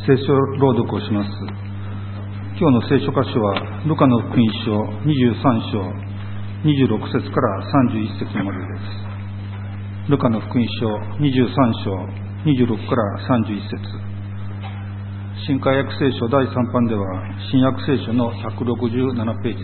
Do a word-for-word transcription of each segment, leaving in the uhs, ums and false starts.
聖書朗読をします。今日の聖書箇所はルカの福音書にじゅうさん章にじゅうろく節からさんじゅういち節までです。ルカの福音書にじゅうさん章にじゅうろくからさんじゅういち節。新海訳聖書だいさん版では新約聖書のひゃくろくじゅうななページです。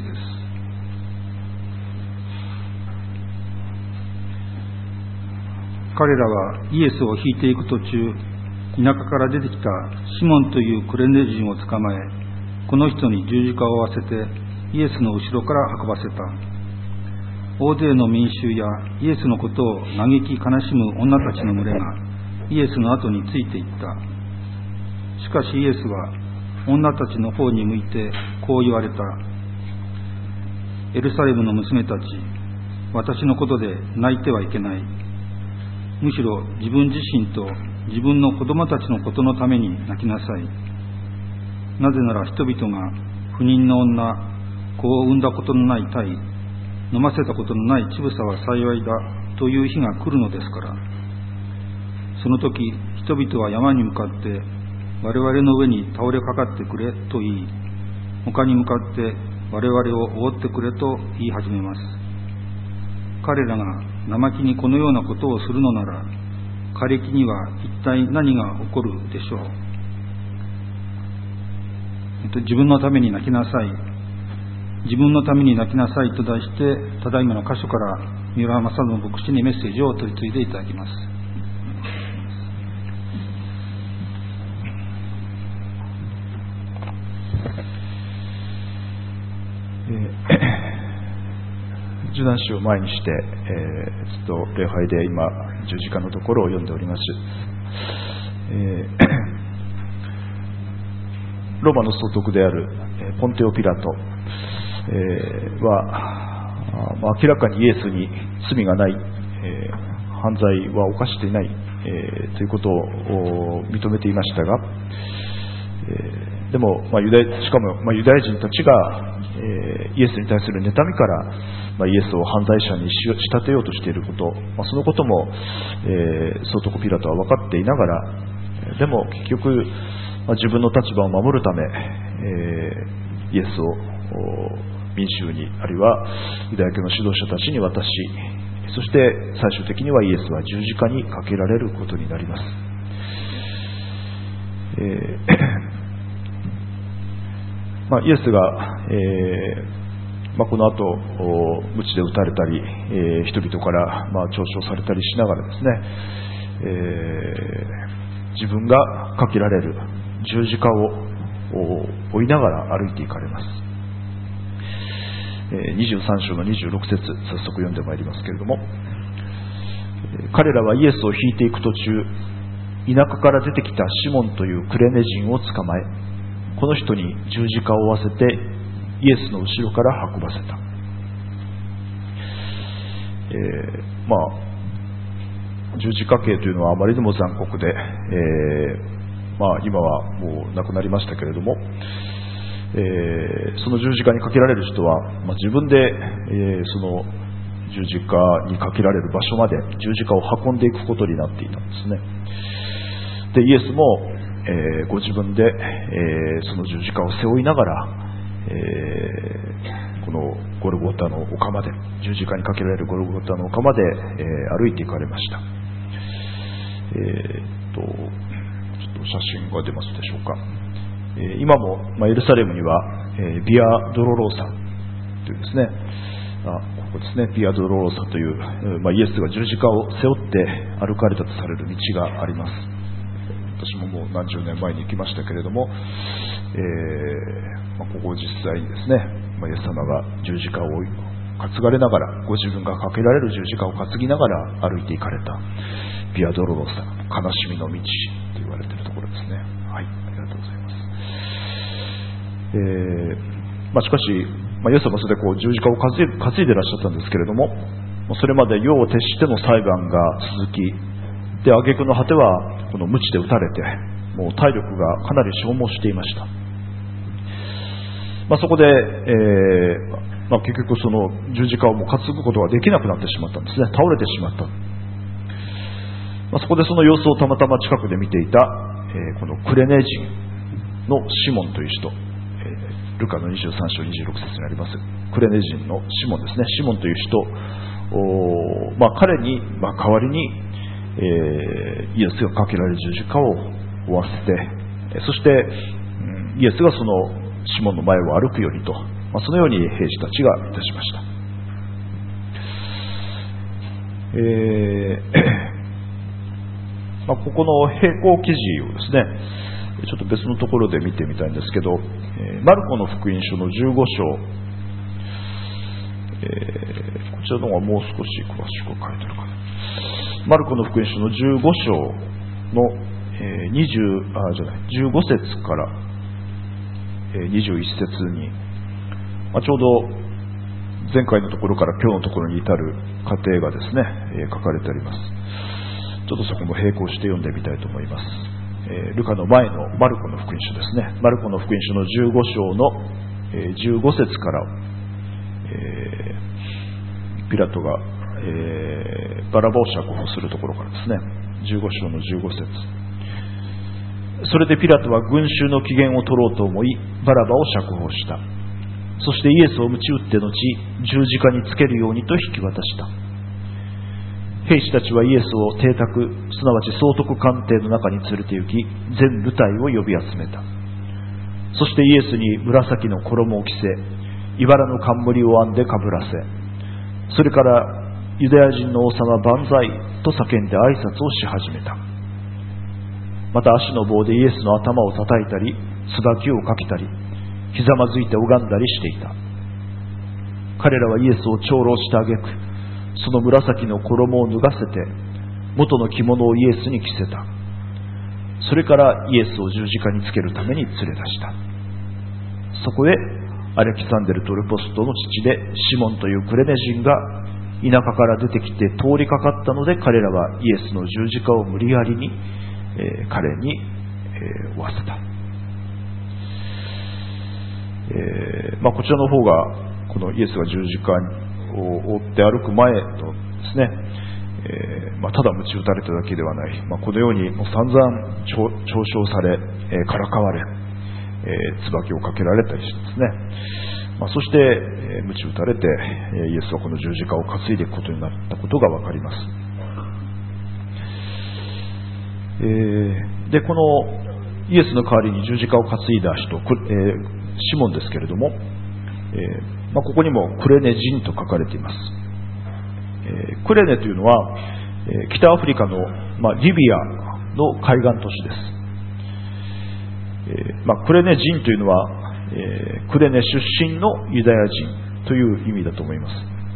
彼らはイエスを引いていく途中、田舎から出てきたシモンというクレネ人を捕まえ、この人に十字架を負わせてイエスの後ろから運ばせた。大勢の民衆やイエスのことを嘆き悲しむ女たちの群れがイエスの後についていった。しかしイエスは女たちの方に向いてこう言われた。エルサレムの娘たち、私のことで泣いてはいけない。むしろ自分自身と自分の子供たちのことのために泣きなさい。なぜなら人々が不妊の女、子を産んだことのない胎、飲ませたことのない乳房は幸いだという日が来るのですから。その時人々は山に向かって我々の上に倒れかかってくれと言い、他に向かって我々を覆ってくれと言い始めます。彼らが生木にこのようなことをするのなら、枯れ木には一体何が起こるでしょう。えっと、自分のために泣きなさい、自分のために泣きなさいと題して、ただいまの箇所から三浦正信牧師にメッセージを取り次いでいただきます。 受難詩を前にして、えー、ずっと礼拝で今十字架のところを読んでおります。えー、ローマの総督であるポンテオ・ピラト、えー、は、まあ、明らかにイエスに罪がない、えー、犯罪は犯していない、えー、ということを認めていましたが、えー、でも、まあ、ユダヤしかも、まあ、ユダヤ人たちが、えー、イエスに対する妬みから、まあ、イエスを犯罪者に仕立てようとしていること、まあ、そのことも、えー、総督ピラトは分かっていながら、でも結局、まあ、自分の立場を守るため、えー、イエスを民衆にあるいはユダヤ教の指導者たちに渡し、そして最終的にはイエスは十字架にかけられることになります。えーまあ、イエスが、えーまあ、この後鞭で打たれたり、えー、人々から、まあ、嘲笑されたりしながらですね、えー、自分がかけられる十字架を追いながら歩いていかれます。えー、にじゅうさん章のにじゅうろく節、早速読んでまいりますけれども、彼らはイエスを引いていく途中、田舎から出てきたシモンというクレネ人を捕まえ、この人に十字架を負わせてイエスの後ろから運ばせた。えー、まあ十字架刑というのはあまりにも残酷で、えー、まあ今はもう亡くなりましたけれども、えー、その十字架にかけられる人は、まあ、自分で、えー、その十字架にかけられる場所まで十字架を運んでいくことになっていたんですね。で、イエスもえー、ご自分で、えー、その十字架を背負いながら、えー、このゴルゴタの丘まで、十字架にかけられるゴルゴタの丘まで、えー、歩いていかれました。えー、とちょっと写真が出ますでしょうか。えー、今も、まあ、エルサレムには、えー、ビア・ドロローサというですね、あここですね、ビア・ドロローサという、まあ、イエスが十字架を背負って歩かれたとされる道があります。私ももう何十年前に行きましたけれども、えーまあ、ここを実際にですね、まあ、イエス様が十字架を担がれながら、ご自分がかけられる十字架を担ぎながら歩いていかれたビアドロロサ、悲しみの道と言われているところですね。はい、ありがとうございます。えーまあ、しかし、まあ、イエス様はそれでこう十字架を担い、担いでいらっしゃったんですけれども、それまで世を徹しての裁判が続き、で挙句の果てはこの鞭で打たれて、もう体力がかなり消耗していました。まあ、そこで、えーまあ、結局その十字架をもう担ぐことができなくなってしまったんですね。倒れてしまった。まあ、そこでその様子をたまたま近くで見ていた、えー、このクレネ人のシモンという人、えー、ルカのにじゅうさん章にじゅうろく節にありますクレネ人のシモンですね。シモンという人、お、まあ、彼に、まあ、代わりに、えー、イエスがかけられる十字架を負わせて、そして、うん、イエスがそのシモンの前を歩くようにと、まあ、そのように兵士たちがいたしました。えーまあ、ここの並行記事をですね、ちょっと別のところで見てみたいんですけど、えー、マルコの福音書のじゅうご章、えー、こちらの方がもう少し詳しく書いてあるかな。マルコの福音書のじゅうご章の、えー、にじゅうあじゃないじゅうご節から、えー、にじゅういち節に、まあ、ちょうど前回のところから今日のところに至る過程がですね、えー、書かれてあります。ちょっとそこも並行して読んでみたいと思います。えー、ルカの前のマルコの福音書ですね。マルコの福音書のじゅうご章の、えー、じゅうご節から、えー、ピラトが、えー、バラバを釈放するところからですね。じゅうご章のじゅうご節。それでピラトは群衆の機嫌を取ろうと思い、バラバを釈放した。そしてイエスを鞭打って後、十字架につけるようにと引き渡した。兵士たちはイエスを邸宅、すなわち総督官邸の中に連れて行き、全部隊を呼び集めた。そしてイエスに紫の衣を着せ、茨の冠を編んでかぶらせ、それからユダヤ人の王様万歳と叫んで挨拶をし始めた。また足の棒でイエスの頭を叩いたり、椿をかけたり、ひざまずいて拝んだりしていた。彼らはイエスを長老した挙句、その紫の衣を脱がせて元の着物をイエスに着せた。それからイエスを十字架につけるために連れ出した。そこへアレキサンデルとルポストの父でシモンというクレネ人が田舎から出てきて通りかかったので、彼らはイエスの十字架を無理やりに、えー、彼に、えー、負わせた。えーまあ、こちらの方がこのイエスが十字架を追って歩く前のですね、えーまあ、ただ鞭打たれただけではない、まあ、このようにもう散々嘲笑され、えー、からかわれ、えー、椿をかけられたりしてですね、まあ、そして、えー、鞭打たれて、えー、イエスはこの十字架を担いでいくことになったことがわかります。えー、でこのイエスの代わりに十字架を担いだ人、えーシモンですけれども、えーまあ、ここにもクレネ人と書かれています。えー、クレネというのは、えー、北アフリカの、まあ、リビアの海岸都市です。えーまあ、クレネ人というのは、えー、クレネ出身のユダヤ人という意味だと思います。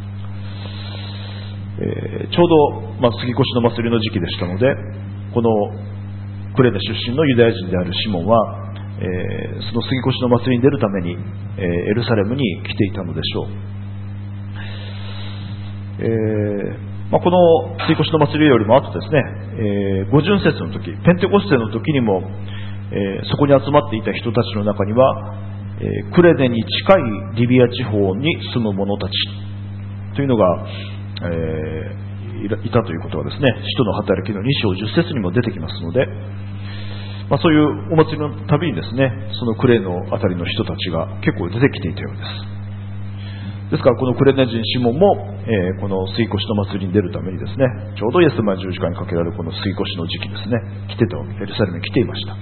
えー、ちょうど、まあ、杉越の祭りの時期でしたので、このクレネ出身のユダヤ人であるシモンは、えー、その杉越の祭りに出るために、えー、エルサレムに来ていたのでしょう。えーまあ、この杉越の祭りよりも後ですね、えー、五巡節の時、ペンテコステの時にも、えー、そこに集まっていた人たちの中には、えー、クレネに近いリビア地方に住む者たちというのが、えー、いたということはですね、使徒の働きのに章じゅっ節にも出てきますので、まあ、そういうお祭りのたびにですね、そのクレのあたりの人たちが結構出てきていたようです。ですからこのクレネ人シモンも、えー、この杉越の祭りに出るためにですね、ちょうどイエス様が十字架にかけられるこの杉越の時期ですね、来てたわけ、エルサレムに来ていました。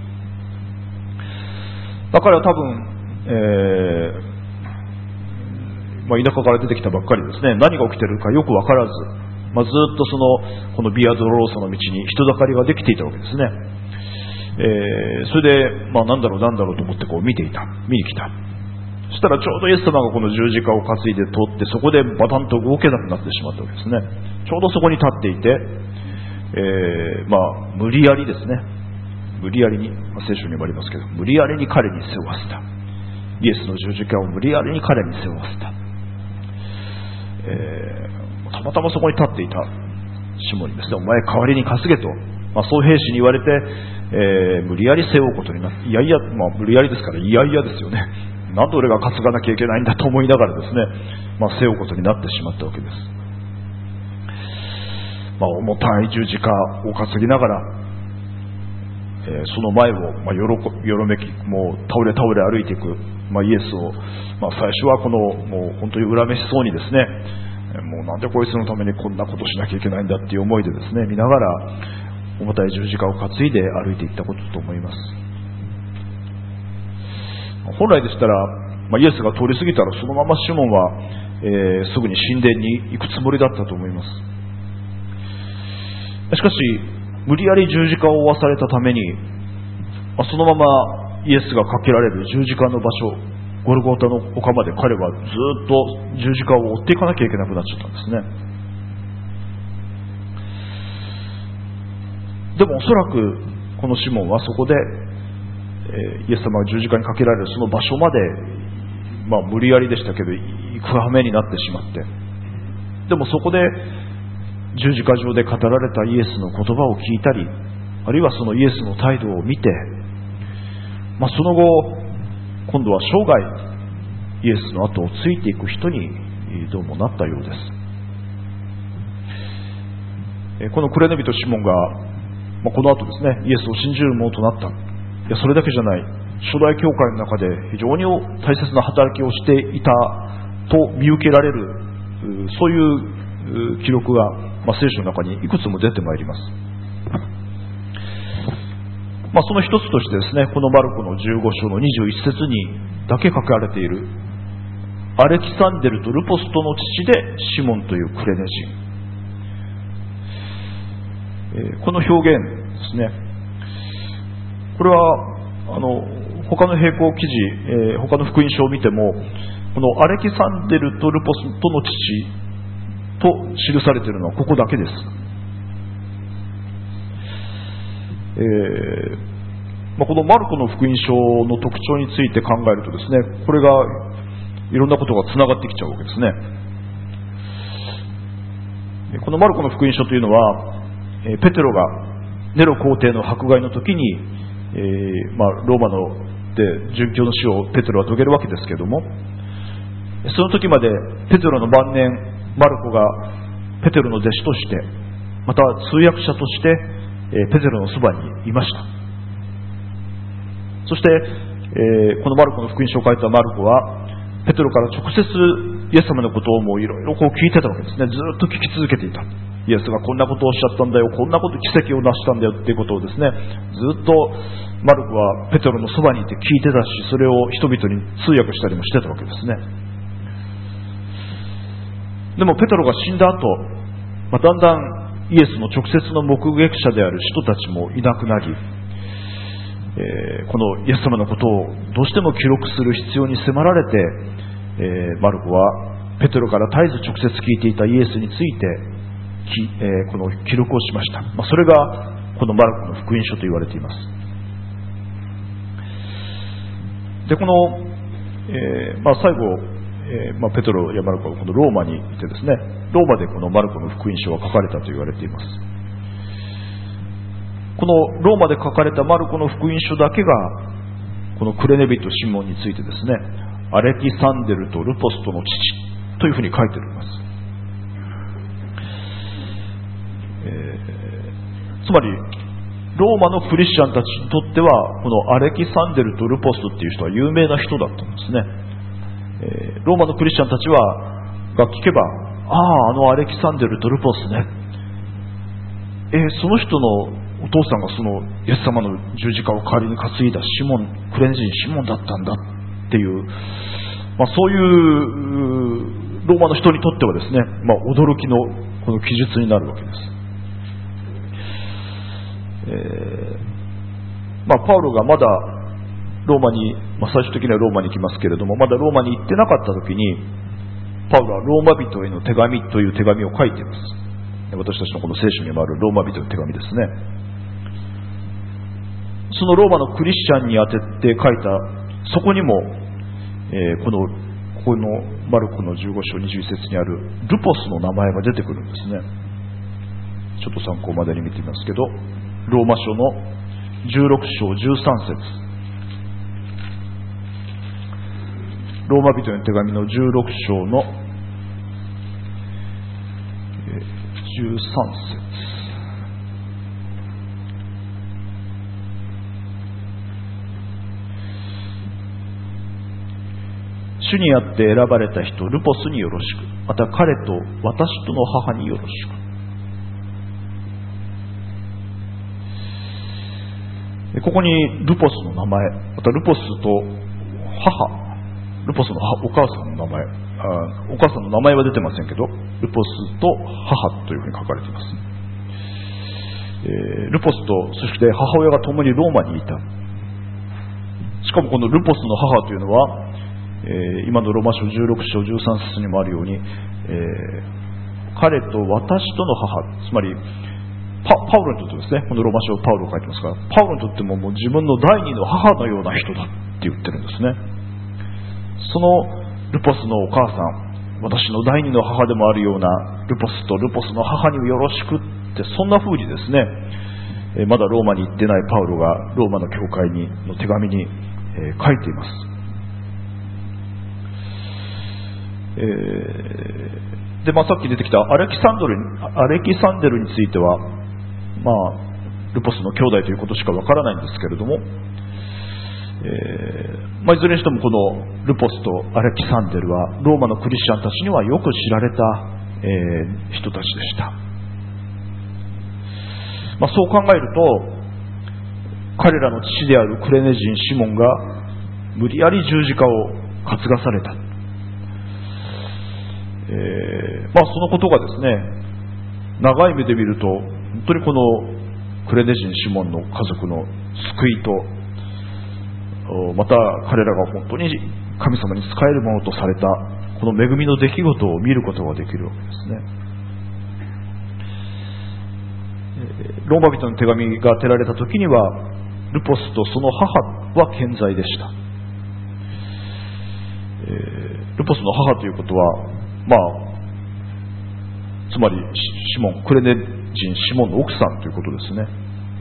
だから多分、えーまあ、田舎から出てきたばっかりですね、何が起きているかよくわからず、まあ、ずっとそのこのビアドローサの道に人だかりができていたわけですね。えー、それで、まあ、なんだろうなんだろうと思ってこう見ていた、見に来た。そしたらちょうどイエス様がこの十字架を担いで通って、そこでバタンと動けなくなってしまったわけですね。ちょうどそこに立っていて、えー、まあ無理やりですね、無理やりに、まあ、聖書にもありますけど、無理やりに彼に背負わせた。イエスの十字架を無理やりに彼に背負わせた。えー、たまたまそこに立っていたシモンにですね、お前代わりに担げと、まあ、そう兵士に言われて、えー、無理やり背負うことになって、いやいや、まあ、無理やりですから、いやいやですよね。なんで俺が担がなきゃいけないんだと思いながらですね、まあ、背負うことになってしまったわけです。まあ、重たい十字架を担ぎながら、 えー、その前を、まあ、よろこよろめきもう倒れ倒れ歩いていく、まあ、イエスを、まあ、最初はこのもう本当に恨めしそうにですね、もうなんでこいつのためにこんなことしなきゃいけないんだっていう思いでですね、見ながら重たい十字架を担いで歩いていったことだと思います。本来でしたら、まあ、イエスが通り過ぎたらそのままシモンは、えー、すぐに神殿に行くつもりだったと思います。しかし無理やり十字架を負わされたために、まあ、そのままイエスがかけられる十字架の場所ゴルゴータの丘まで彼はずっと十字架を追っていかなきゃいけなくなっちゃったんですね。でもおそらくこのシモンはそこで、えー、イエス様が十字架にかけられるその場所まで、まあ、無理やりでしたけど行く羽目になってしまって、でもそこで十字架上で語られたイエスの言葉を聞いたり、あるいはそのイエスの態度を見て、まあ、その後今度は生涯イエスの後をついていく人にどうもなったようです。このクレネ人シモンが、まあ、この後ですねイエスを信じる者となった。いやそれだけじゃない、初代教会の中で非常に大切な働きをしていたと見受けられる、そういう記録が、まあ、聖書の中にいくつも出てまいります。まあ、その一つとしてですね、このマルコのじゅうご章のにじゅういち節にだけ書かれているアレキサンデルとルポストの父でシモンというクレネ人、えー、この表現ですね、これはあの他の並行記事、えー、他の福音書を見てもこのアレキサンデルとルポストの父と記されているのはここだけです。えーまあ、このマルコの福音書の特徴について考えるとですね、これがいろんなことがつながってきちゃうわけですね。このマルコの福音書というのは、えー、ペテロがネロ皇帝の迫害の時に、えーまあ、ローマので殉教の死をペテロは遂げるわけですけれども、その時までペテロの晩年マルコがペテロの弟子として、また通訳者としてペテロのそばにいました。そして、えー、このマルコの福音書を書いたマルコはペテロから直接イエス様のことをもういろいろこう聞いてたわけですね。ずっと聞き続けていた。イエスがこんなことをおっしゃったんだよ、こんなこと奇跡を成したんだよっていうことをですね、ずっとマルコはペテロのそばにいて聞いてたし、それを人々に通訳したりもしてたわけですね。でもペテロが死んだ後、まあ、だんだんイエスの直接の目撃者である人たちもいなくなり、えー、このイエス様のことをどうしても記録する必要に迫られて、えー、マルコはペテロから絶えず直接聞いていたイエスについてき、えー、この記録をしました。まあ、それがこのマルコの福音書と言われています。でこの、えーまあ、最後えーまあ、ペテロやマルコはこのローマにいてですね、ローマでこのマルコの福音書は書かれたと言われています。このローマで書かれたマルコの福音書だけがこのクレネ人シモンについてですね、アレキサンデルとルポストの父というふうに書いてあります。えー、つまりローマのクリスチャンたちにとってはこのアレキサンデルとルポストっていう人は有名な人だったんですね。えー、ローマのクリスチャンたちはが聞けば、ああ、あのアレキサンデル・ドルポスね、えー、その人のお父さんがそのイエス様の十字架を代わりに担いだシモン、クレネ人シモンだったんだっていう、まあ、そういうローマの人にとってはですね、まあ、驚きのこの記述になるわけです。えーまあ、パウロがまだローマに、まあ、最終的にはローマに行きますけれども、まだローマに行ってなかった時にパウロはローマ人への手紙という手紙を書いています。私たちのこの聖書にもあるローマ人の手紙ですね。そのローマのクリスチャンに当てて書いた、そこにも、えー、このここのマルコのじゅうご章にじゅういち節にあるルポスの名前が出てくるんですね。ちょっと参考までに見てみますけど、ローマ書のじゅうろく章じゅうさん節、ローマ人への手紙のじゅうろく章のじゅうさん節、 主にあって選ばれた人ルポスによろしく、また彼と私との母によろしく。ここにルポスの名前、またルポスと母、ルポスのお母さんの名前、あお母さんの名前は出てませんけど、ルポスと母というふうに書かれています。えー、ルポスとそして母親が共にローマにいた。しかもこのルポスの母というのは、えー、今のローマ書じゅうろく章じゅうさん節にもあるように、えー、彼と私との母、つまりパ, パウロにとってですね、このローマ書をパウロが書いてますから、パウロにとっても、もう自分の第二の母のような人だって言ってるんですね。そのルポスのお母さん、私の第二の母でもあるようなルポスとルポスの母によろしくって、そんな風にですね、えー、まだローマに行ってないパウロがローマの教会にの手紙に、えー、書いています。えー、で、まあ、さっき出てきたアレキサンドルアレキサンデルについては、まあ、ルポスの兄弟ということしかわからないんですけれども、えーまあ、いずれにしてもこのルポスとアレキサンデルはローマのクリスチャンたちにはよく知られた、えー、人たちでした。まあ、そう考えると、彼らの父であるクレネ人シモンが無理やり十字架を担がされた、えーまあ、そのことがですね、長い目で見ると本当にこのクレネ人シモンの家族の救いと、また彼らが本当に神様に仕えるものとされたこの恵みの出来事を見ることができるわけですね。ローマ人の手紙が当てられた時にはルポスとその母は健在でした。えー、ルポスの母ということは、まあつまりシモン、クレネ人シモンの奥さんということですね。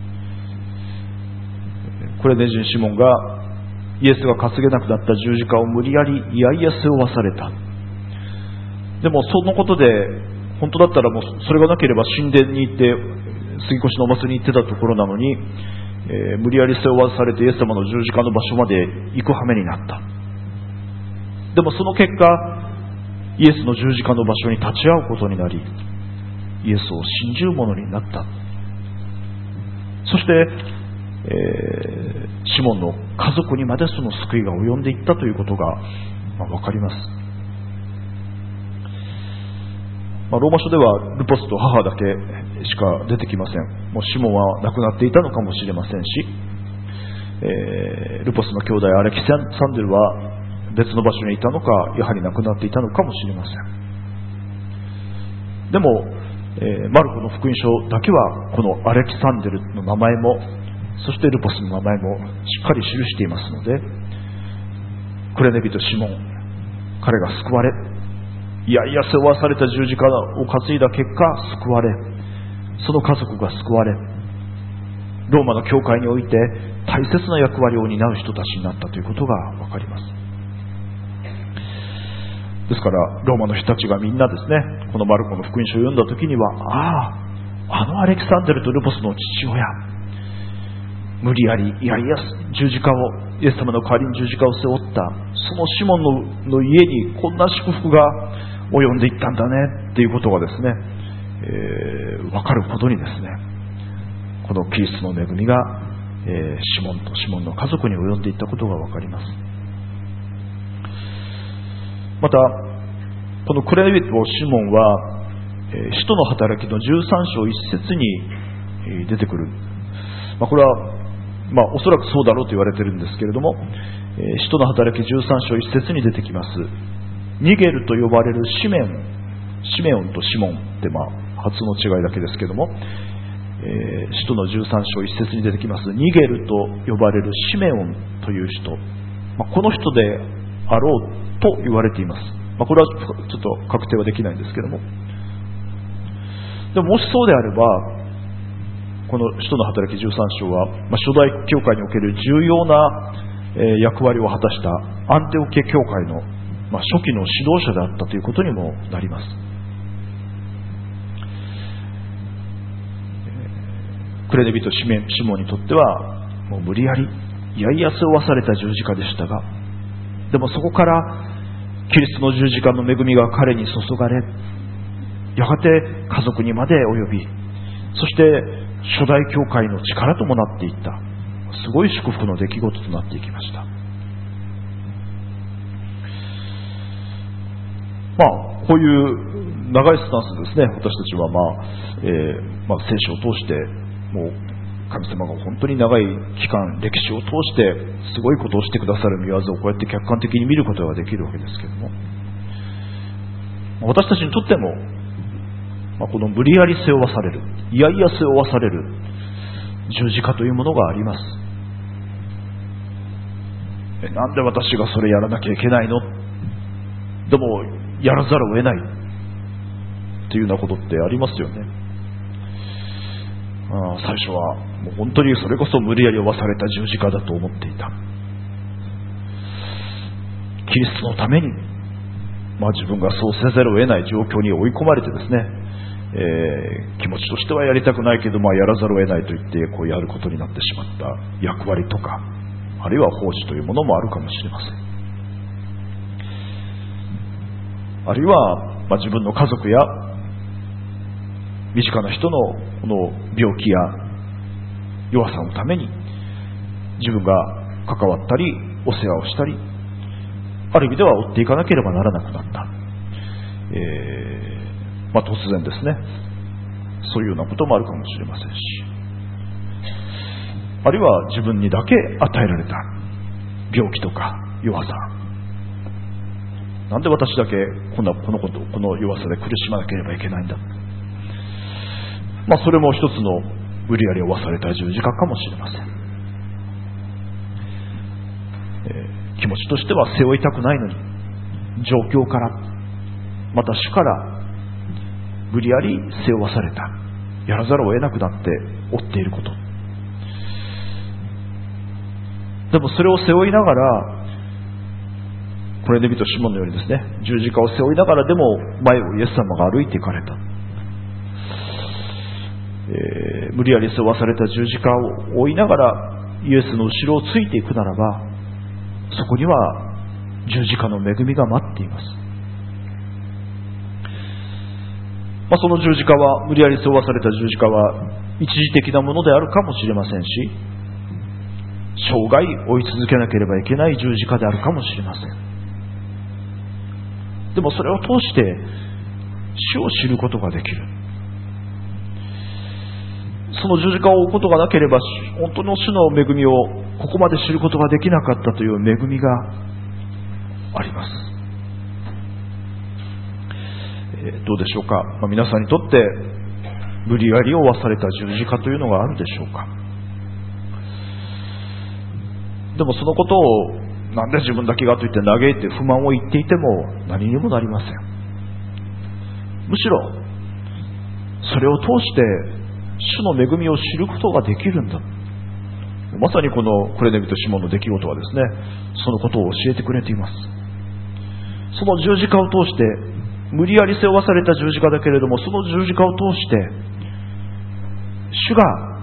クレネ人シモンがイエスが担げなくなった十字架を無理やりいやいや背負わされた。でもそのことで本当だったらもうそれがなければ神殿に行って杉越のお祭りに行ってたところなのに、えー、無理やり背負わされてイエス様の十字架の場所まで行く羽目になった。でもその結果イエスの十字架の場所に立ち会うことになり、イエスを信じる者になった。そして、えー、シモンの家族にまでその救いが及んでいったということが、まあ、分かります。まあ、ローマ書ではルポスと母だけしか出てきません。もうシモンは亡くなっていたのかもしれませんし、えー、ルポスの兄弟アレキサンデルは別の場所にいたのか、やはり亡くなっていたのかもしれません。でも、えー、マルコの福音書だけはこのアレキサンデルの名前も、そしてルポスの名前もしっかり記していますので、クレネ人シモン、彼が救われ、いやいや背負わされた十字架を担いだ結果救われ、その家族が救われ、ローマの教会において大切な役割を担う人たちになったということがわかります。ですからローマの人たちがみんなですね、このマルコの福音書を読んだ時には、ああ、あのアレキサンデルとルポスの父親、無理やりいやいや十字架を、イエス様の代わりに十字架を背負った、そのシモン の, の家にこんな祝福が及んでいったんだねっていうことがですね、えー、分かるほどにですね、このキリストの恵みが、えー、シモンとシモンの家族に及んでいったことが分かります。またこのクレネ人シモンは、えー、使徒の働きのじゅうさん章いち節に、えー、出てくる、まあ、これは、まあ、おそらくそうだろうと言われているんですけれども、えー、使徒の働きじゅうさん章いち節に出てきます、ニゲルと呼ばれるシメオン、シメオンとシモンって、まあ、発音の違いだけですけども、えー、使徒のじゅうさん章いち節に出てきますニゲルと呼ばれるシメオンという人、まあ、この人であろうと言われています。まあ、これはちょっと確定はできないんですけども、でももしそうであれば、この使徒の働きじゅうさん章は、まあ、初代教会における重要な、えー、役割を果たしたアンテオケ教会の、まあ、初期の指導者であったということにもなります。クレネ人シモンにとってはもう無理やりいやいや背負わされた十字架でしたが、でもそこからキリストの十字架の恵みが彼に注がれ、やがて家族にまで及び、そして初代教会の力ともなっていった、すごい祝福の出来事となっていきました。まあ、こういう長いスタンスですね、私たちは、まあえーまあ、聖書を通して、もう神様が本当に長い期間、歴史を通してすごいことをしてくださる御業をこうやって客観的に見ることができるわけですけれども、私たちにとっても、まあ、この無理やり背負わされる、いやいや背負わされる十字架というものがあります。えなんで私がそれやらなきゃいけないの？でもやらざるを得ないというようなことってありますよね。あ最初はもう本当にそれこそ無理やり負わされた十字架だと思っていた。キリストのために、まあ、自分がそうせざるを得ない状況に追い込まれてですね、えー、気持ちとしてはやりたくないけど、まあ、やらざるを得ないと言ってこうやることになってしまった役割とか、あるいは奉仕というものもあるかもしれません。あるいは、まあ、自分の家族や身近な人のこの病気や弱さのために自分が関わったりお世話をしたり、ある意味では追っていかなければならなくなった、えーまあ、突然ですね、そういうようなこともあるかもしれませんし、あるいは自分にだけ与えられた病気とか弱さ、なんで私だけこんなこのことこの弱さで苦しまなければいけないんだ、まあ、それも一つの無理やり負わされた十字架かもしれません。えー、気持ちとしては背負いたくないのに、状況からまた主から無理やり背負わされた、やらざるを得なくなって負っていること、でもそれを背負いながら、これで見るとシモンのようにですね、十字架を背負いながらでも前をイエス様が歩いていかれた、えー、無理やり背負わされた十字架を追いながらイエスの後ろをついていくならば、そこには十字架の恵みが待っています。まあ、その十字架は、無理やり背負わされた十字架は一時的なものであるかもしれませんし、生涯追い続けなければいけない十字架であるかもしれません。でもそれを通して主を知ることができる。その十字架を追うことがなければ、本当の主の恵みをここまで知ることができなかったという恵みがあります。えー、どうでしょうか、まあ、皆さんにとって無理やり負わされた十字架というのがあるでしょうか。でもそのことをなんで自分だけがと言って嘆いて不満を言っていても何にもなりません。むしろそれを通して主の恵みを知ることができるんだ。まさにこのクレネビとシモンの出来事はですね、そのことを教えてくれています。その十字架を通して、無理やり背負わされた十字架だけれども、その十字架を通して主が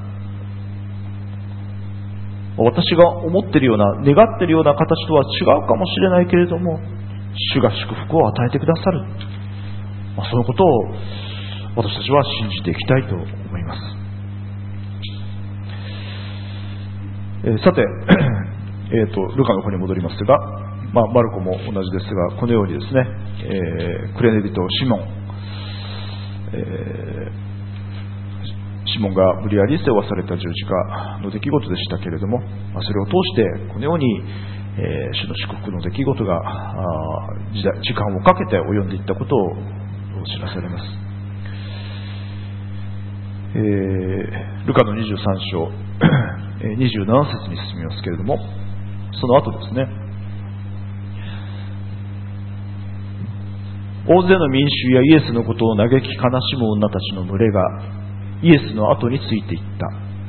私が思っているような、願っているような形とは違うかもしれないけれども、主が祝福を与えてくださる、まあ、そのことを私たちは信じていきたいと思います。えー、さて、えーと、ルカの方に戻りますが、まあ、マルコも同じですが、このようにですね、えー、クレネビとシモン、えーシモンが無理やり背負わされた十字架の出来事でしたけれども、それを通してこのように、えー、主の祝福の出来事が時代時間をかけて及んでいったことを知らされます。えー、ルカのにじゅうさん章にじゅうなな節に進みますけれども、その後ですね、大勢の民衆やイエスのことを嘆き悲しむ女たちの群れがイエスの後についていった。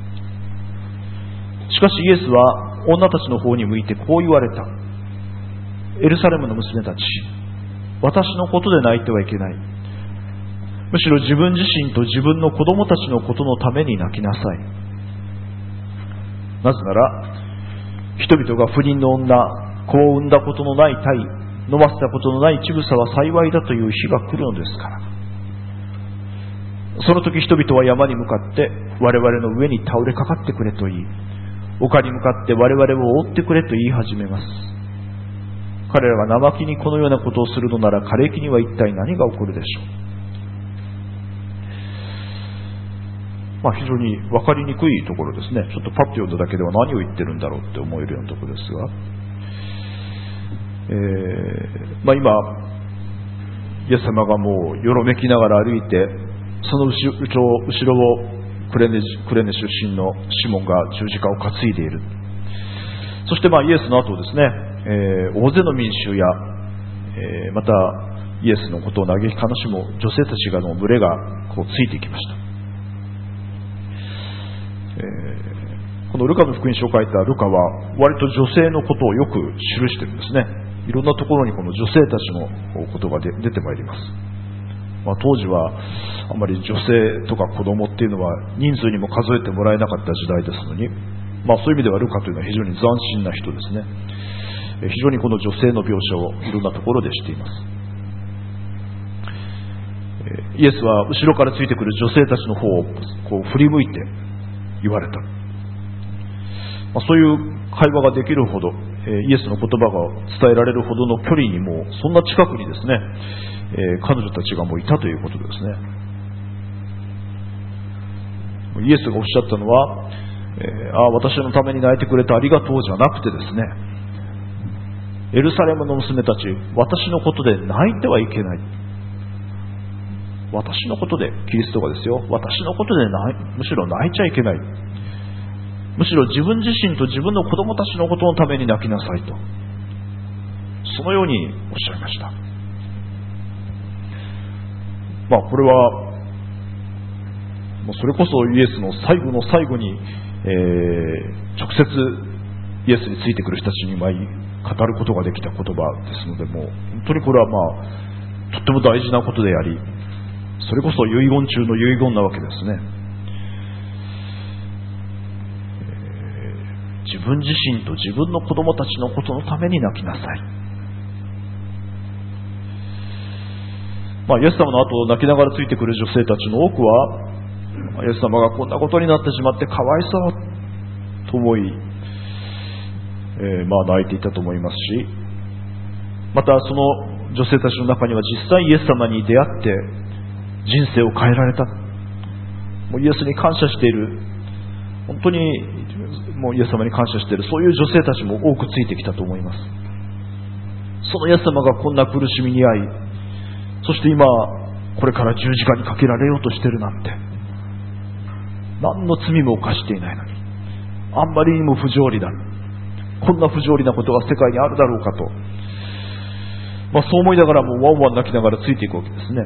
しかしイエスは女たちの方に向いてこう言われた。エルサレムの娘たち、私のことで泣いてはいけない。むしろ自分自身と自分の子供たちのことのために泣きなさい。なぜなら人々が不妊の女、子を産んだことのない体、 飲ませたことのない乳房は幸いだという日が来るのですから。その時人々は山に向かって我々の上に倒れかかってくれと言い、丘に向かって我々を覆ってくれと言い始めます。彼らが生木にこのようなことをするのなら、枯れ木には一体何が起こるでしょう。まあ、非常に分かりにくいところですね。ちょっとパッと読んだだけでは何を言ってるんだろうって思えるようなところですが、えーまあ、今イエス様がもうよろめきながら歩いて、その後ろ後ろをクレネクレネ出身のシモンが十字架を担いでいる。そしてまあイエスの後をですね、えー、大勢の民衆や、えー、またイエスのことを嘆き悲しむ女性たちがの群れがこうついていきました。えー、このルカの福音書を書いたルカは割と女性のことをよく記してるんですね。いろんなところにこの女性たちのことが出てまいります。まあ、当時はあまり女性とか子供っていうのは人数にも数えてもらえなかった時代ですのに、まあ、そういう意味ではルカというのは非常に斬新な人ですね。非常にこの女性の描写をいろんなところでしています。イエスは後ろからついてくる女性たちの方をこう振り向いて言われた。まあ、そういう会話ができるほど、イエスの言葉が伝えられるほどの距離にもそんな近くにですね、えー、彼女たちがもういたということですね。イエスがおっしゃったのは、えー、ああ私のために泣いてくれてありがとうじゃなくてですね、エルサレムの娘たち、私のことで泣いてはいけない。私のことで、キリストがですよ、私のことで泣いむしろ泣いちゃいけない。むしろ自分自身と自分の子供たちのことのために泣きなさいと、そのようにおっしゃいました。まあこれはそれこそイエスの最後の最後に、えー、直接イエスについてくる人たちに語ることができた言葉ですので、もう本当にこれはまあとっても大事なことであり、それこそ遺言中の遺言なわけですね。えー、自分自身と自分の子供たちのことのために泣きなさい。まあ、イエス様の後を泣きながらついてくる女性たちの多くは、イエス様がこんなことになってしまってかわいそうと思い、えー、まあ泣いていたと思いますし、またその女性たちの中には実際イエス様に出会って人生を変えられた、もうイエスに感謝している、本当にもうイエス様に感謝している、そういう女性たちも多くついてきたと思います。そのイエス様がこんな苦しみに遭い、そして今これから十字架にかけられようとしているなんて、何の罪も犯していないのに、あんまりにも不条理だ、こんな不条理なことが世界にあるだろうかと、まあ、そう思いながらもワンワン泣きながらついていくわけですね。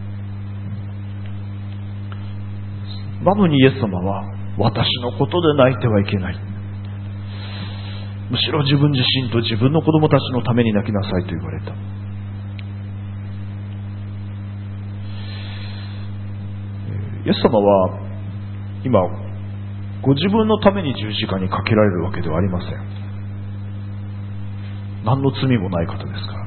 なのにイエス様は私のことで泣いてはいけない、むしろ自分自身と自分の子供たちのために泣きなさいと言われた。イエス様は今ご自分のために十字架にかけられるわけではありません。何の罪もない方ですから。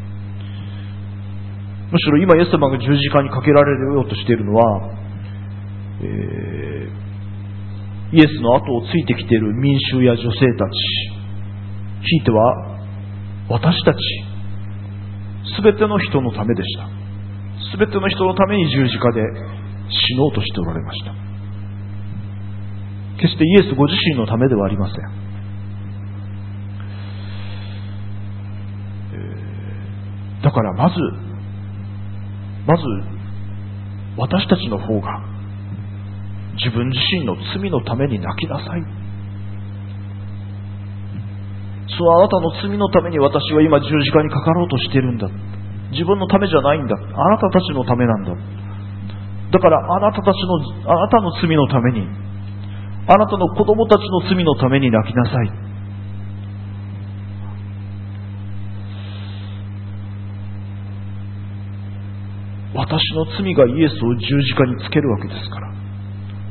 むしろ今イエス様が十字架にかけられようとしているのは、えー、イエスの後をついてきている民衆や女性たち、ひいては私たちすべての人のためでした。すべての人のために十字架で死のうとしておられました。決してイエスご自身のためではありません。えー、だからまずまず私たちの方が自分自身の罪のために泣きなさい。そのあなたの罪のために私は今十字架にかかろうとしているんだ。自分のためじゃないんだ。あなたたちのためなんだ。だからあなたたちの、あなたの罪のために、あなたの子供たちの罪のために泣きなさい。私の罪がイエスを十字架につけるわけですから、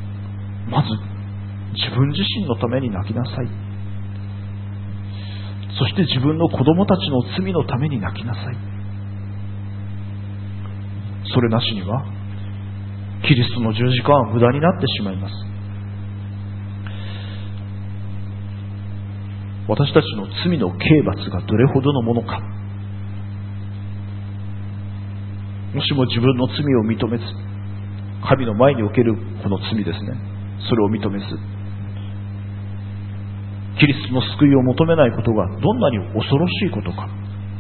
まず自分自身のために泣きなさい。 そして自分の子供たちの罪のために泣きなさい。それなしにはキリストの十字架は無駄になってしまいます。私たちの罪の刑罰がどれほどのものか、もしも自分の罪を認めず、神の前におけるこの罪ですね、それを認めずキリストの救いを求めないことがどんなに恐ろしいことか。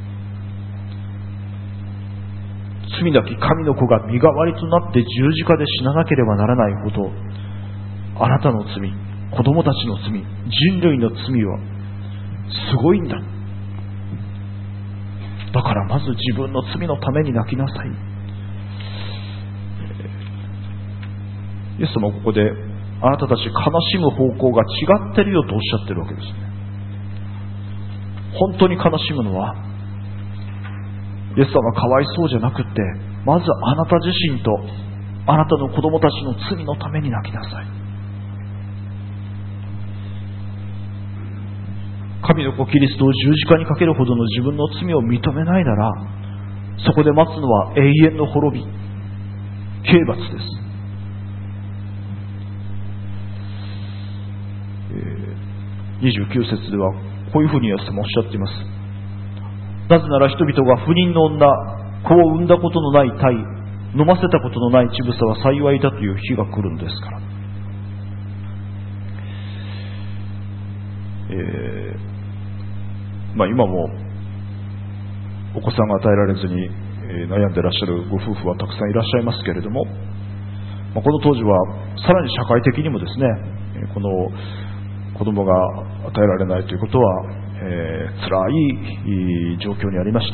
罪なき神の子が身代わりとなって十字架で死ななければならないほど、あなたの罪、子供たちの罪、人類の罪はすごいんだ。だからまず自分の罪のために泣きなさい。イエス様はここで、あなたたち悲しむ方向が違ってるよとおっしゃってるわけですね。本当に悲しむのは、イエス様がかわいそうじゃなくって、まずあなた自身とあなたの子供たちの罪のために泣きなさい。神の子キリストを十字架にかけるほどの自分の罪を認めないなら、そこで待つのは永遠の滅び、刑罰です。にじゅうきゅう節ではこういうふうにイエス様おっしゃっています。なぜなら人々が不妊の女、子を産んだことのない胎、飲ませたことのない乳房は幸いだという日が来るんですから。えーまあ、今もお子さんが与えられずに、えー、悩んでいらっしゃるご夫婦はたくさんいらっしゃいますけれども、まあ、この当時はさらに社会的にもですね、この子供が与えられないということは、えー、辛い状況にありました。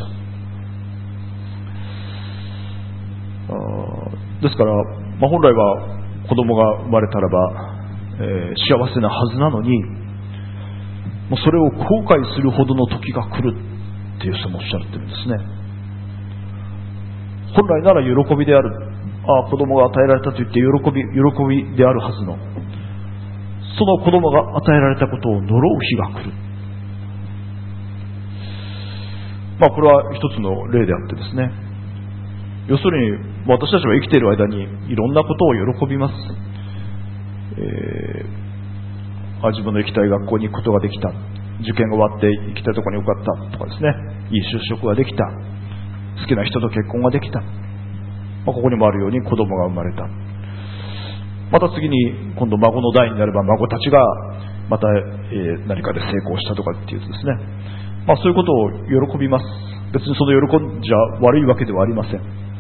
あですから、まあ、本来は子供が生まれたらば、えー、幸せなはずなのに、もうそれを後悔するほどの時が来るっていう人もおっしゃってるんですね。本来なら喜びである、ああ子供が与えられたと言って喜び喜びであるはずの、その子供が与えられたことを呪う日が来る。まあこれは一つの例であってですね、要するに私たちは生きている間にいろんなことを喜びます。えー、あ自分の行きたい学校に行くことができた、受験が終わって行きたいところに受かったとかですね、いい就職ができた、好きな人と結婚ができた、まあ、ここにもあるように子供が生まれた。また次に今度孫の代になれば孫たちがまた、えー、何かで成功したとかっていうとですね、まあ、そういうことを喜びます。別にその喜んじゃ悪いわけではありません。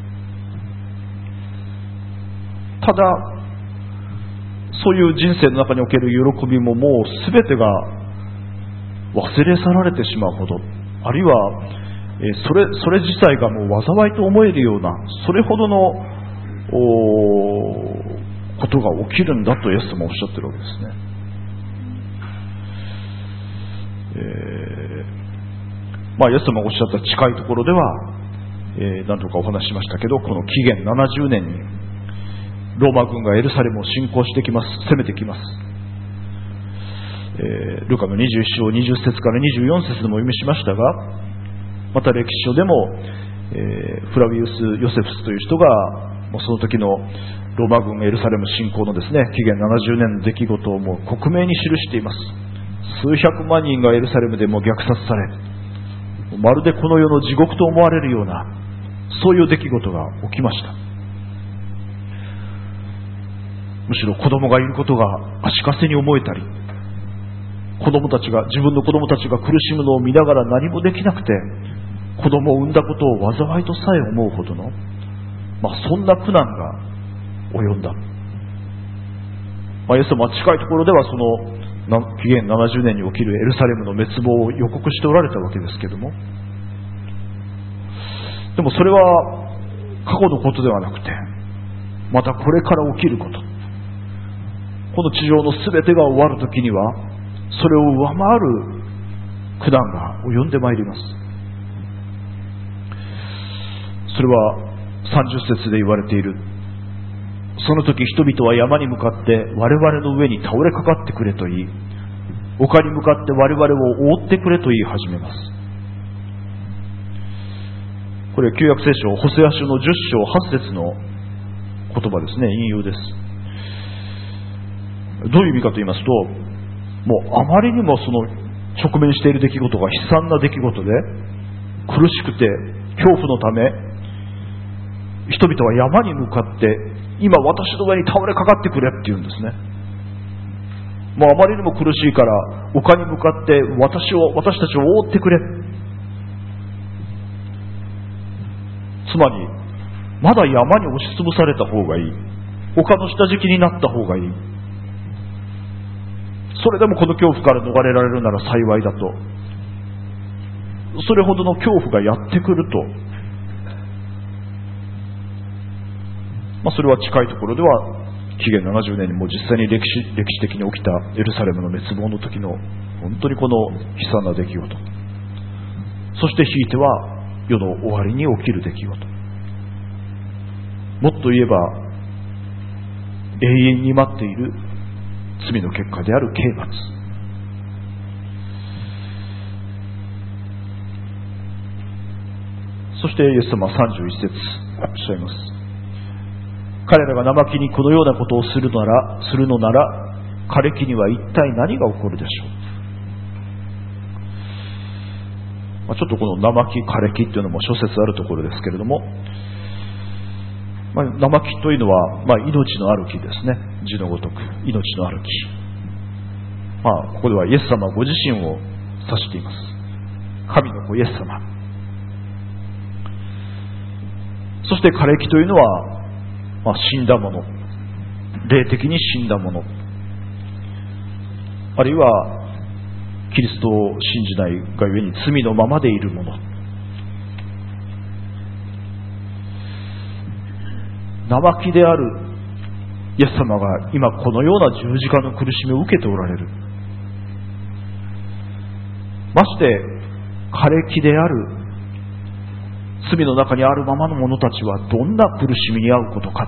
ただそういう人生の中における喜びももう全てが忘れ去られてしまうほど、あるいは、えー、それ、それ自体がもう災いと思えるような、それほどのことが起きるんだとイエス様おっしゃってるわけですね。えー、まあイエス様がおっしゃった近いところでは、えー、何度かお話ししましたけど、この紀元ななじゅうねんにローマ軍がエルサレムを侵攻してきます。攻めてきます。えー、ルカのにじゅういち章にじゅっ節からにじゅうよん節でもお読みしましたが、また歴史書でも、えー、フラビウス・ヨセフスという人がもうその時のローマ軍エルサレム侵攻のですね、紀元ななじゅうねんの出来事をもう克明に記しています。数百万人がエルサレムでも虐殺され、まるでこの世の地獄と思われるような、そういう出来事が起きました。むしろ子供がいることが足かせに思えたり、子供たちが自分の子供たちが苦しむのを見ながら何もできなくて、子供を産んだことを災いとさえ思うほどの、まあ、そんな苦難が及んだ。まあ、イエス様は近いところではその紀元ななじゅうねんに起きるエルサレムの滅亡を予告しておられたわけですけども、でもそれは過去のことではなくて、またこれから起きること、この地上の全てが終わるときにはそれを上回る苦難が及んでまいります。それはさんじゅっ節で言われている、その時人々は山に向かって我々の上に倒れかかってくれと言い、 丘に向かって我々を覆ってくれと言い始めます。これ旧約聖書ホセア書のじゅっ章はち節の言葉ですね、引用です。どういう意味かと言いますと、もうあまりにもその直面している出来事が悲惨な出来事で苦しくて恐怖のため、人々は山に向かって今私の上に倒れかかってくれって言うんですね。もうあまりにも苦しいから丘に向かって私を私たちを覆ってくれ。つまりまだ山に押しつぶされた方がいい、丘の下敷きになった方がいい、それでもこの恐怖から逃れられるなら幸いだと、それほどの恐怖がやってくると、まあ、それは近いところでは紀元ななじゅうねんにも実際に歴史、歴史的に起きたエルサレムの滅亡の時の本当にこの悲惨な出来事、そしてひいては世の終わりに起きる出来事、もっと言えば永遠に待っている罪の結果である刑罰。そしてイエス様はさんじゅういち節おっしゃいます。彼らが生木にこのようなことをするならするのなら枯れ木には一体何が起こるでしょう。まあ、ちょっとこの生木枯れ木というのも諸説あるところですけれども、まあ、生木というのは、まあ、命のある木ですね。字のごとく命のある木、まあ、ここではイエス様ご自身を指しています。神の子イエス様。そして枯れ木というのは、まあ、死んだもの、霊的に死んだもの、あるいはキリストを信じないがゆえに罪のままでいるもの。生木であるイエス様が今このような十字架の苦しみを受けておられる。まして枯れ木である罪の中にあるままの者たちはどんな苦しみに遭うことか。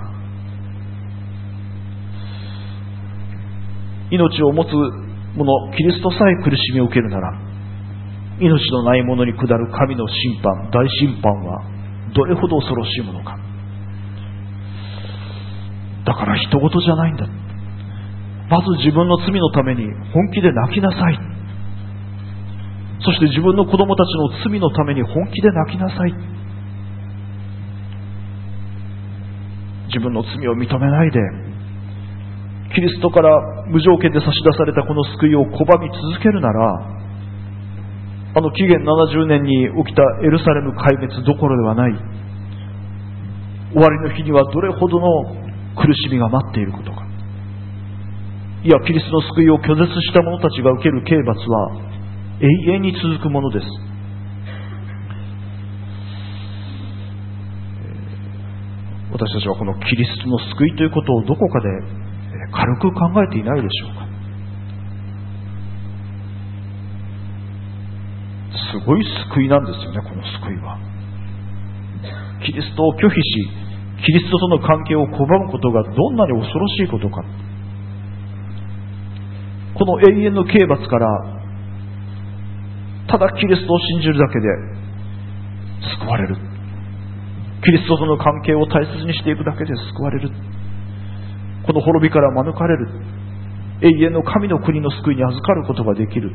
命を持つ者キリストさえ苦しみを受けるなら、命のない者に下る神の審判、大審判はどれほど恐ろしいものか。だから人事じゃないんだ。まず自分の罪のために本気で泣きなさい。そして自分の子供たちの罪のために本気で泣きなさい。自分の罪を認めないでキリストから無条件で差し出されたこの救いを拒み続けるなら、あの紀元ななじゅうねんに起きたエルサレム壊滅どころではない、終わりの日にはどれほどの苦しみが待っていることか。いや、キリストの救いを拒絶した者たちが受ける刑罰は永遠に続くものです。私たちはこのキリストの救いということをどこかで軽く考えていないでしょうか。すごい救いなんですよね、この救いは。キリストを拒否し、キリストとの関係を拒むことがどんなに恐ろしいことか。この永遠の刑罰からただキリストを信じるだけで救われる。キリストとの関係を大切にしていくだけで救われる。この滅びから免れる。永遠の神の国の救いに預かることができる。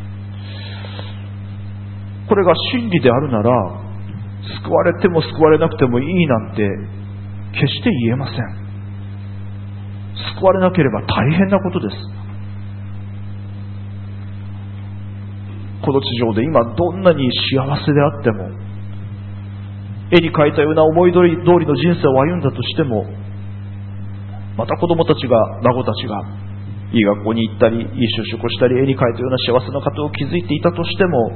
これが真理であるなら、救われても救われなくてもいいなんて決して言えません。救われなければ大変なことです。この地上で今どんなに幸せであっても、絵に描いたような思い通りの人生を歩んだとしても、また子供たちが、孫たちがいい学校に行ったり、いい就職をしたり、絵に描いたような幸せな家庭を築いていたとしても、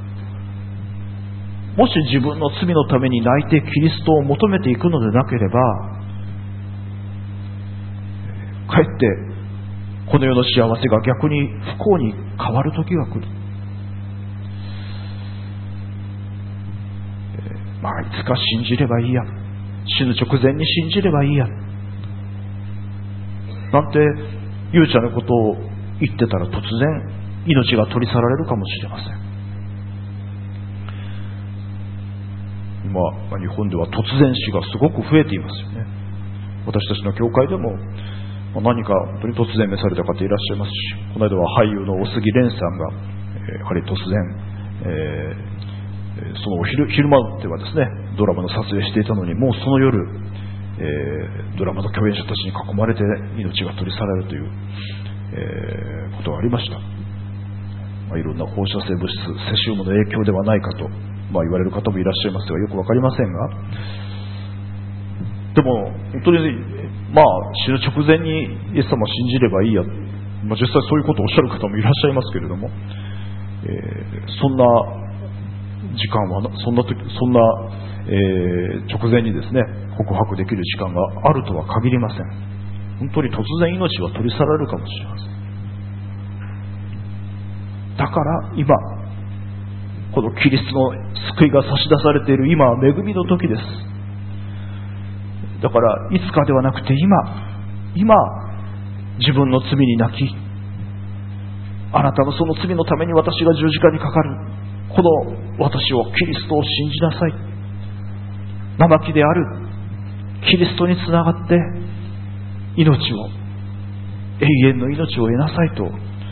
もし自分の罪のために泣いてキリストを求めていくのでなければ、かえってこの世の幸せが逆に不幸に変わる時が来る。まあ、いつか信じればいいや、死ぬ直前に信じればいいやなんて悠長なことを言ってたら、突然命が取り去られるかもしれません。今、日本では突然死がすごく増えていますよね。私たちの教会でも何か本当に突然召された方いらっしゃいますし、この間は俳優のお杉蓮さんが、えー、やはり突然、えー、そのお昼、昼間ではですね、ドラマの撮影していたのに、もうその夜、えー、ドラマの共演者たちに囲まれて命が取り去られるという、えー、ことがありました。まあ、いろんな放射性物質、セシウムの影響ではないかと、まあ、言われる方もいらっしゃいますが、よくわかりませんが、でも本当に、まあ、死ぬ直前にイエス様を信じればいいや、まあ、実際そういうことをおっしゃる方もいらっしゃいますけれども、えー、そんな時間はそんな時そんな、えー、直前にですね告白できる時間があるとは限りません。本当に突然命は取り去られるかもしれません。だから今このキリストの救いが差し出されている今は恵みの時です。だからいつかではなくて今今自分の罪に泣き、あなたのその罪のために私が十字架にかかる、この私をキリストを信じなさい、生木であるキリストにつながって命を、永遠の命を得なさいと、も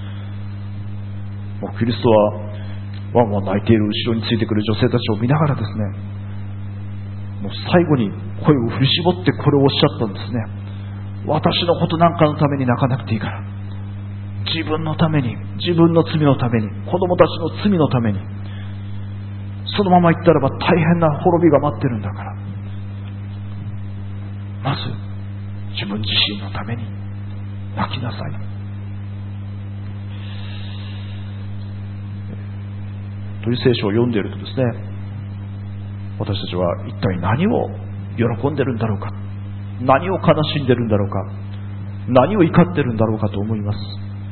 うキリストはワンワン泣いている後ろについてくる女性たちを見ながらですね、もう最後に声を振り絞ってこれをおっしゃったんですね。私のことなんかのために泣かなくていいから、自分のために、自分の罪のために、子供たちの罪のために、そのまま言ったらば大変な滅びが待ってるんだから、まず自分自身のために泣きなさい。という聖書を読んでいるとですね、私たちは一体何を喜んでるんだろうか、何を悲しんでるんだろうか、何を怒ってるんだろうかと思います。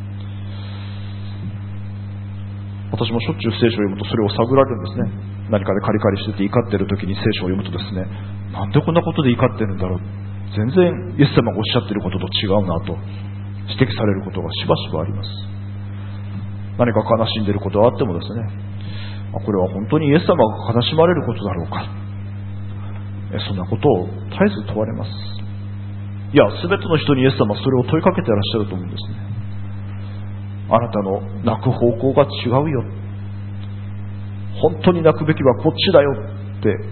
私もしょっちゅう聖書を読むとそれを探られるんですね。何かでカリカリしてて怒ってる時に聖書を読むとですね、なんでこんなことで怒ってるんだろう、全然イエス様がおっしゃっていることと違うなと指摘されることがしばしばあります。何か悲しんでいることがあってもですね、これは本当にイエス様が悲しまれることだろうか、そんなことを絶えず問われます。いや、すべての人にイエス様はそれを問いかけていらっしゃると思うんですね。あなたの泣く方向が違うよ、本当に泣くべきはこっちだよって、イ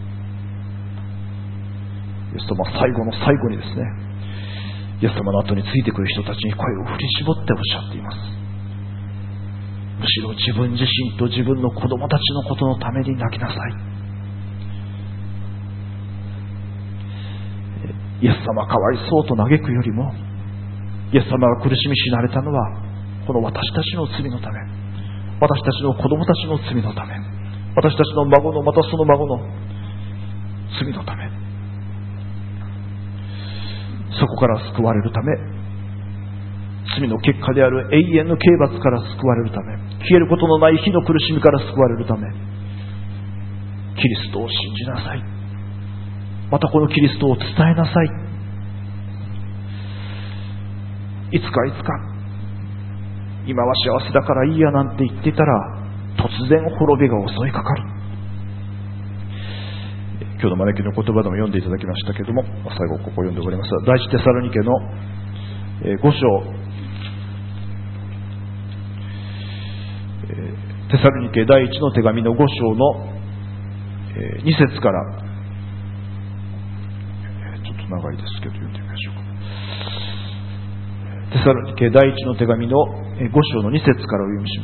エス様は最後の最後にですね、イエス様の後についてくる人たちに声を振り絞っておっしゃっています。むしろ自分自身と自分の子供たちのことのために泣きなさい。イエス様かわいそうと嘆くよりも、イエス様が苦しみ死なれたのはこの私たちの罪のため、私たちの子供たちの罪のため、私たちの孫のまたその孫の罪のため、そこから救われるため、罪の結果である永遠の刑罰から救われるため、消えることのない火の苦しみから救われるため、キリストを信じなさい。またこのキリストを伝えなさい。いつかいつか、今は幸せだからいいやなんて言っていたら、突然滅びが襲いかかる。今日の招きの言葉でも読んでいただきましたけれども、最後ここ読んでおります。第一テサロニケのご章、テサロニケ第一の手紙のご章のに節から、ちょっと長いですけど読んでみましょうか。テサロニケ第一の手紙のご章のに節からお読みします。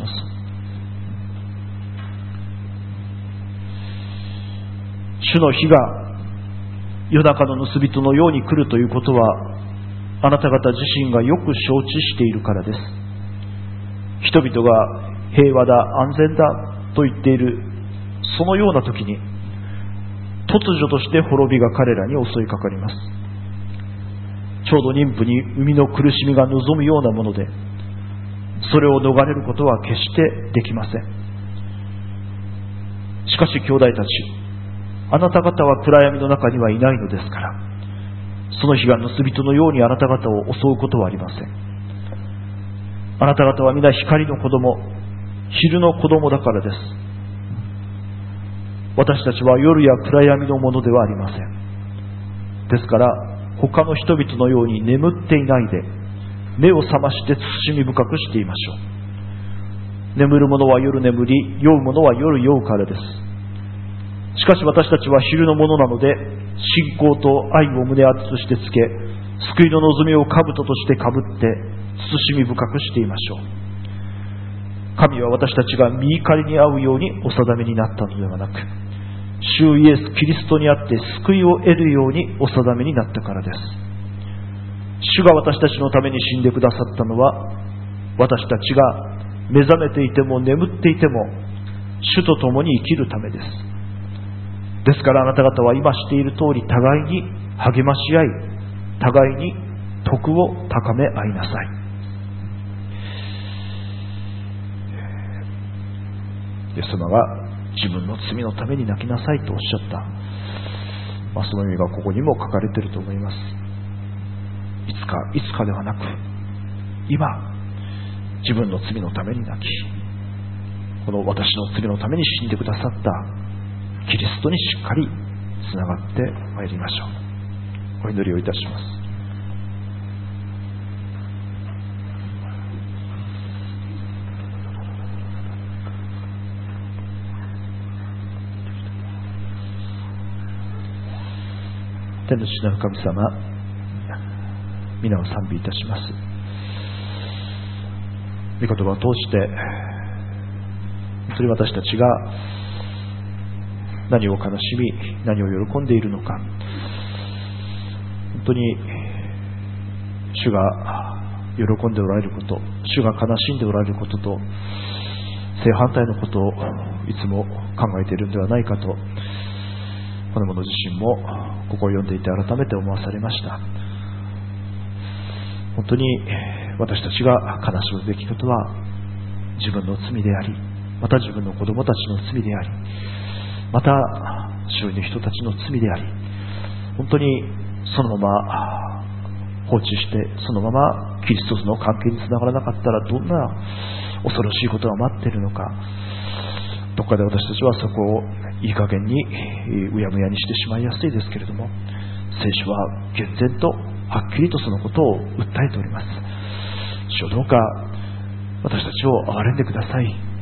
主の日が夜中の盗人のように来るということは、あなた方自身がよく承知しているからです。人々が平和だ、安全だと言っているそのような時に、突如として滅びが彼らに襲いかかります。ちょうど妊婦に産みの苦しみが望むようなもので、それを逃れることは決してできません。しかし兄弟たち、あなた方は暗闇の中にはいないのですから、その日が盗人のようにあなた方を襲うことはありません。 あなた方は皆光の子供、昼の子供だからです。私たちは夜や暗闇のものではありません。ですから他の人々のように眠っていないで、目を覚まして慎み深くしていましょう。眠る者は夜眠り、酔う者は夜酔うからです。しかし私たちは昼のものなので、信仰と愛を胸熱としてつけ、救いの望みを兜としてかぶって慎み深くしていましょう。神は私たちが御怒りに遭うようにお定めになったのではなく、主イエス・キリストにあって救いを得るようにお定めになったからです。主が私たちのために死んでくださったのは、私たちが目覚めていても眠っていても主と共に生きるためです。ですからあなた方は今している通り、互いに励まし合い、互いに徳を高め合いなさい。イエス様が自分の罪のために泣きなさいとおっしゃった、まあ、その意味がここにも書かれていると思います。いつかいつかではなく、今自分の罪のために泣き、この私の罪のために死んでくださったキリストにしっかりつながってまいりましょう。お祈りをいたします。天の父なる神様、皆を賛美いたします。御言葉を通して本当に私たちが何を悲しみ、何を喜んでいるのか、本当に主が喜んでおられること、主が悲しんでおられることと正反対のことをいつも考えているのではないかと、この者自身もここを読んでいて改めて思わされました。本当に私たちが悲しむべきことは自分の罪であり、また自分の子供たちの罪であり、また周囲の人たちの罪であり、本当にそのまま放置して、そのままキリストとの関係につながらなかったらどんな恐ろしいことが待っているのか、どこかで私たちはそこをいい加減にうやむやにしてしまいやすいですけれども、聖書は厳然とはっきりとそのことを訴えております。主よ、どうか私たちを憐れんでください。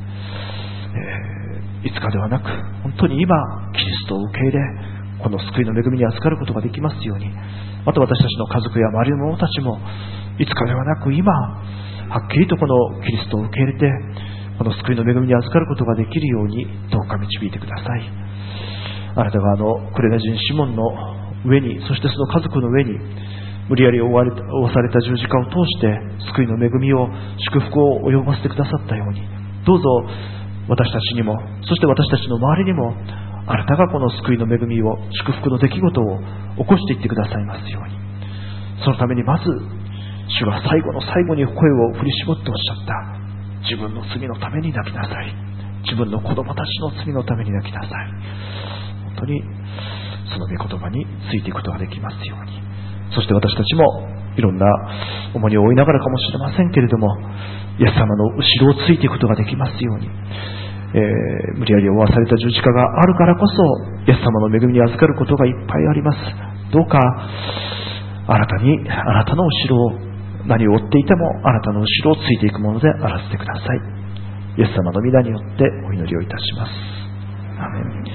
えー、いつかではなく、本当に今キリストを受け入れ、この救いの恵みに預かることができますように、また私たちの家族や周りの者たちもいつかではなく今はっきりとこのキリストを受け入れて、この救いの恵みに預かることができるようにどうか導いてください。あなたがあのクレネ人シモンの上に、そしてその家族の上に無理やり負われた負わされた十字架を通して救いの恵みを、祝福を及ばせてくださったように、どうぞ私たちにも、そして私たちの周りにも、あなたがこの救いの恵みを、祝福の出来事を起こしていってくださいますように。そのためにまず主が最後の最後に声を振り絞っておっしゃった、自分の罪のために泣きなさい、自分の子供たちの罪のために泣きなさい。本当にその御言葉についていくことができますように。そして私たちもいろんな重荷を負いながらかもしれませんけれども、イエス様の後ろをついていくことができますように、えー、無理やり負わされた十字架があるからこそイエス様の恵みに預かることがいっぱいあります。どうかあなたに、あなたの後ろを、何を追っていてもあなたの後ろをついていくものであらせてください。イエス様の御名によってお祈りをいたします。アーメン。